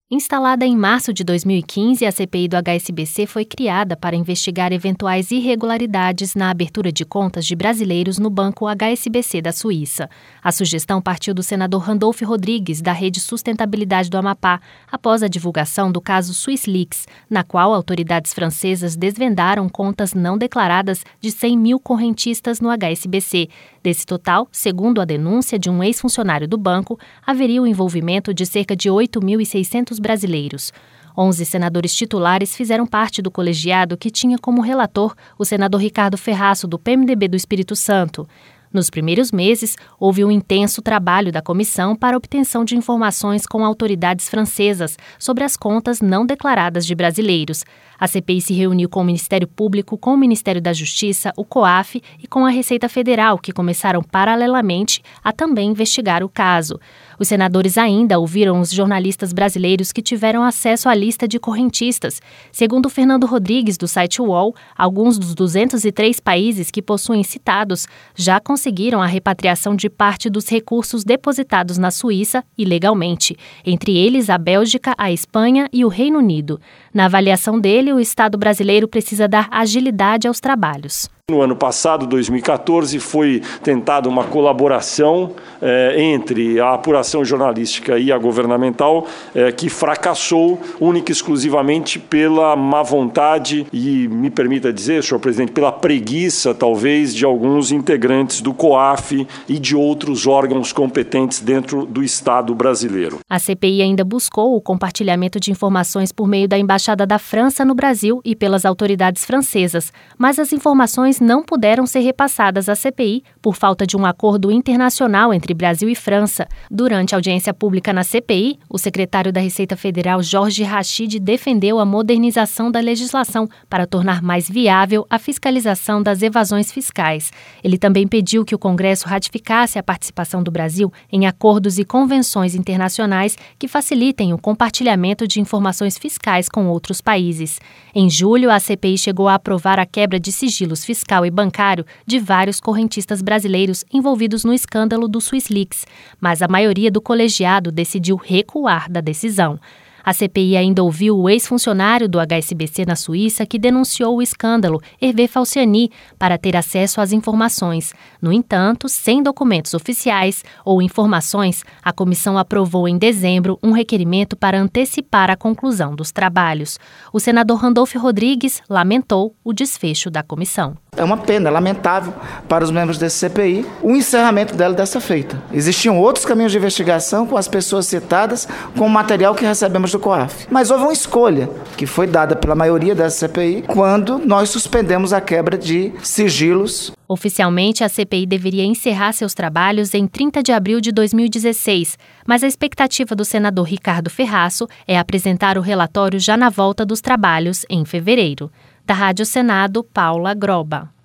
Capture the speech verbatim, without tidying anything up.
Instalada em março de dois mil e quinze, a C P I do H S B C foi criada para investigar eventuais irregularidades na abertura de contas de brasileiros no Banco H S B C da Suíça. A sugestão partiu do senador Randolph Rodrigues, da Rede Sustentabilidade do Amapá, após a divulgação do caso SwissLeaks, na qual autoridades francesas desvendaram contas não declaradas de cem mil correntistas no H S B C. Desse total, segundo a denúncia de um ex-funcionário do banco, haveria o envolvimento de cerca de oito mil e seiscentos brasileiros. Onze senadores titulares fizeram parte do colegiado que tinha como relator o senador Ricardo Ferraço, do P M D B do Espírito Santo. Nos primeiros meses, houve um intenso trabalho da comissão para a obtenção de informações com autoridades francesas sobre as contas não declaradas de brasileiros. A C P I se reuniu com o Ministério Público, com o Ministério da Justiça, o COAF e com a Receita Federal, que começaram paralelamente a também investigar o caso. Os senadores ainda ouviram os jornalistas brasileiros que tiveram acesso à lista de correntistas. Segundo Fernando Rodrigues, do site U O L, alguns dos duzentos e três países que possuem citados já conseguiram a repatriação de parte dos recursos depositados na Suíça ilegalmente, entre eles a Bélgica, a Espanha e o Reino Unido. Na avaliação dele, o Estado brasileiro precisa dar agilidade aos trabalhos. No ano passado, dois mil e quatorze, foi tentada uma colaboração eh, entre a apuração jornalística e a governamental, eh, que fracassou única e exclusivamente pela má vontade e, me permita dizer, senhor presidente, pela preguiça, talvez, de alguns integrantes do COAF e de outros órgãos competentes dentro do Estado brasileiro. A C P I ainda buscou o compartilhamento de informações por meio da Embaixada da França no Brasil e pelas autoridades francesas, mas as informações não puderam ser repassadas à C P I por falta de um acordo internacional entre Brasil e França. Durante a audiência pública na C P I, o secretário da Receita Federal, Jorge Rachid, defendeu a modernização da legislação para tornar mais viável a fiscalização das evasões fiscais. Ele também pediu que o Congresso ratificasse a participação do Brasil em acordos e convenções internacionais que facilitem o compartilhamento de informações fiscais com outros países. Em julho, a C P I chegou a aprovar a quebra de sigilos fiscais e bancário de vários correntistas brasileiros envolvidos no escândalo do SwissLeaks, mas a maioria do colegiado decidiu recuar da decisão. A C P I ainda ouviu o ex-funcionário do H S B C na Suíça que denunciou o escândalo, Hervé Falciani, para ter acesso às informações. No entanto, sem documentos oficiais ou informações, a comissão aprovou em dezembro um requerimento para antecipar a conclusão dos trabalhos. O senador Randolph Rodrigues lamentou o desfecho da comissão. É uma pena, é lamentável para os membros desse C P I o encerramento dela dessa feita. Existiam outros caminhos de investigação com as pessoas citadas, com o material que recebemos do COAF. Mas houve uma escolha que foi dada pela maioria dessa C P I quando nós suspendemos a quebra de sigilos. Oficialmente, a C P I deveria encerrar seus trabalhos em trinta de abril de dois mil e dezesseis, mas a expectativa do senador Ricardo Ferraço é apresentar o relatório já na volta dos trabalhos em fevereiro. Da Rádio Senado, Paula Groba.